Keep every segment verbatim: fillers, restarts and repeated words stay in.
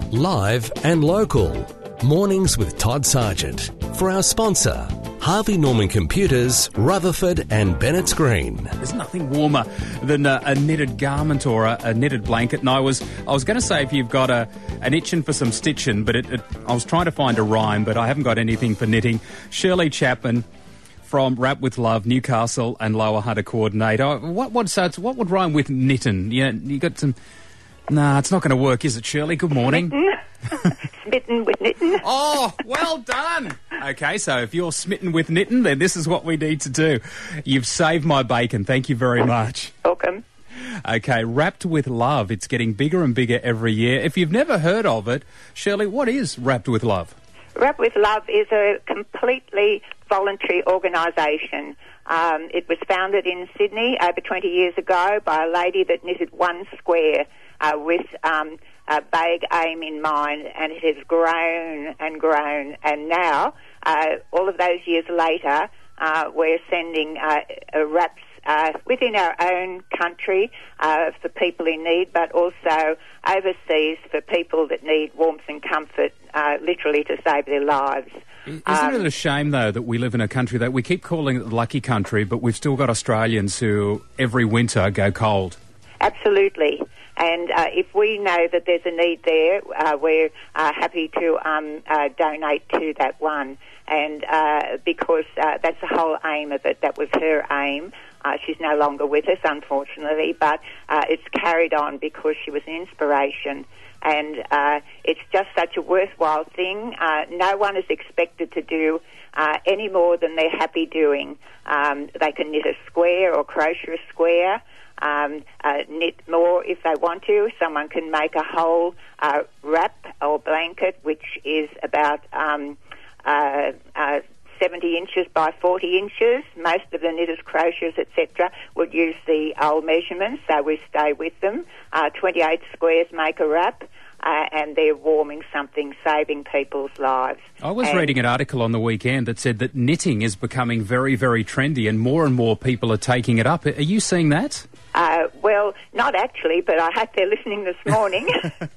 Live and local. Mornings with Todd Sargent. For our sponsor, Harvey Norman Computers, Rutherford and Bennett's Green. There's nothing warmer than a, a knitted garment or a, a knitted blanket. And I was I was going to say if you've got a an itching for some stitching, but it, it, I was trying to find a rhyme, but I haven't got anything for knitting. Shirley Chapman from Wrap with Love, Newcastle and Lower Hunter coordinator. What what so it's, what would rhyme with knitting? Yeah, you got some. Nah, it's not going to work, is it, Shirley? Good morning. Smitten, smitten with knitting. Oh, well done. Okay, so if you're smitten with knitting, then this is what we need to do. You've saved my bacon. Thank you very much. Welcome. Okay, Wrapped with Love. It's getting bigger and bigger every year. If you've never heard of it, Shirley, what is Wrapped with Love? Wrap with Love is a completely voluntary organisation. Um, it was founded in Sydney over twenty years ago by a lady that knitted one square uh, with um, a vague aim in mind, and it has grown and grown. And now, uh, all of those years later, uh, we're sending uh, uh, wraps uh, within our own country uh, for people in need, but also overseas for people that need warmth and comfort, uh, literally to save their lives. Isn't um, it a shame, though, that we live in a country that we keep calling it the lucky country, but we've still got Australians who every winter go cold? Absolutely. And uh, if we know that there's a need there, uh, we're uh, happy to um, uh, donate to that one. And uh, because uh, that's the whole aim of it, that was her aim. Uh, she's no longer with us, unfortunately, but uh, it's carried on because she was an inspiration. And uh, it's just such a worthwhile thing. Uh, no one is expected to do uh, any more than they're happy doing. Um, they can knit a square or crochet a square, um, uh, knit more if they want to. Someone can make a whole uh, wrap or blanket, which is about um, uh, uh, seventy inches by forty inches. Most of the knitters, crocheters, et cetera, would use the old measurements, so we stay with them. Uh, twenty-eight squares make a wrap, uh, and they're warming something, saving people's lives. I was and reading an article on the weekend that said that knitting is becoming very, very trendy, and more and more people are taking it up. Are you seeing that? Uh, well, not actually, but I hope they're listening this morning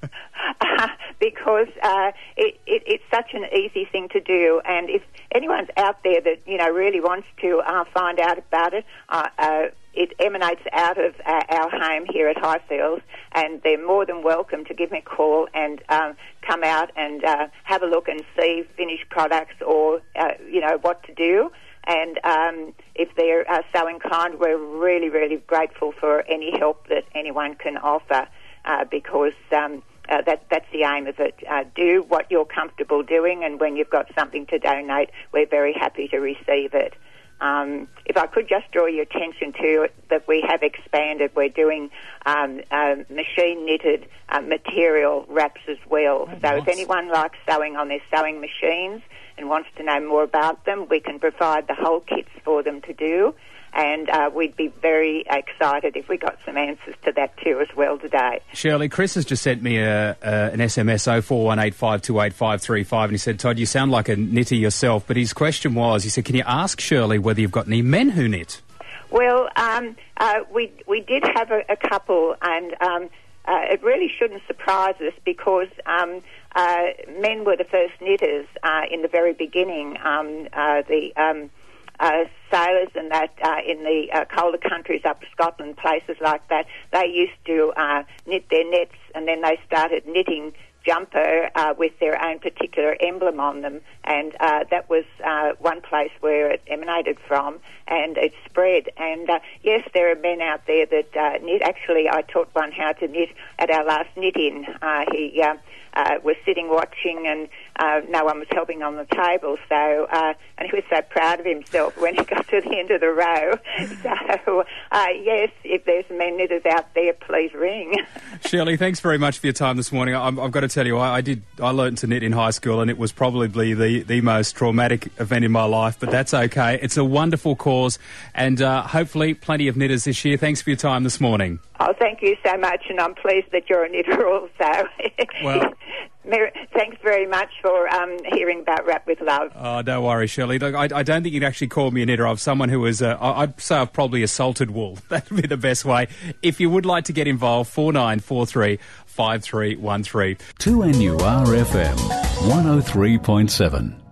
uh, because uh, it, it, it's such an easy thing to do. And if anyone's out there that, you know, really wants to uh, find out about it, uh, uh, it emanates out of uh, our home here at Highfields, and they're more than welcome to give me a call and um, come out and uh, have a look and see finished products or, uh, you know, what to do. And um, if they're uh, so inclined, we're really, really grateful for any help that anyone can offer uh, because um, uh, that, that's the aim of it. Uh, do what you're comfortable doing, and when you've got something to donate, we're very happy to receive it. Um, if I could just draw your attention to it, that we have expanded. We're doing um, uh, machine-knitted uh, material wraps as well. Oh, so nice. if anyone likes sewing on their sewing machines and wants to know more about them, we can provide the whole kits for them to do. And uh, we'd be very excited if we got some answers to that too as well today. Shirley, Chris has just sent me a, a, an S M S, oh four one eight five two eight five three five, and he said, Todd, you sound like a knitter yourself, but his question was, he said, can you ask Shirley whether you've got any men who knit? Well, um, uh, we we did have a, a couple, and um, uh, it really shouldn't surprise us because um, uh, men were the first knitters uh, in the very beginning. Um, uh, the um, uh, sailors and that uh, in the uh, colder countries up Scotland, places like that, they used to uh, knit their nets, and then they started knitting jumper uh, with their own particular emblem on them, and uh, that was uh, one place where it emanated from, and it spread. And uh, yes, there are men out there that uh, knit. Actually, I taught one how to knit at our last knit-in. Uh, he uh, uh, was sitting watching, and uh, no one was helping on the table, so uh, and he was so proud of himself when he got to the end of the row. So uh, yes, if there's men knitters out there, please ring. Shirley, thanks very much for your time this morning. I'm, I've got to tell you, I, I did. I learned to knit in high school, and it was probably the, the most traumatic event in my life, but that's okay. It's a wonderful cause, and uh, hopefully plenty of knitters this year. Thanks for your time this morning. Oh, thank you so much, and I'm pleased that you're a knitter also. Well, thanks very much for um, hearing about Wrap with Love. Oh, don't worry, Shirley. Look, I, I don't think you'd actually call me a knitter. I'm someone who is, uh, I'd say I've probably assaulted wool. That would be the best way. If you would like to get involved, four nine four three five three one three. two N U R F M, one oh three point seven.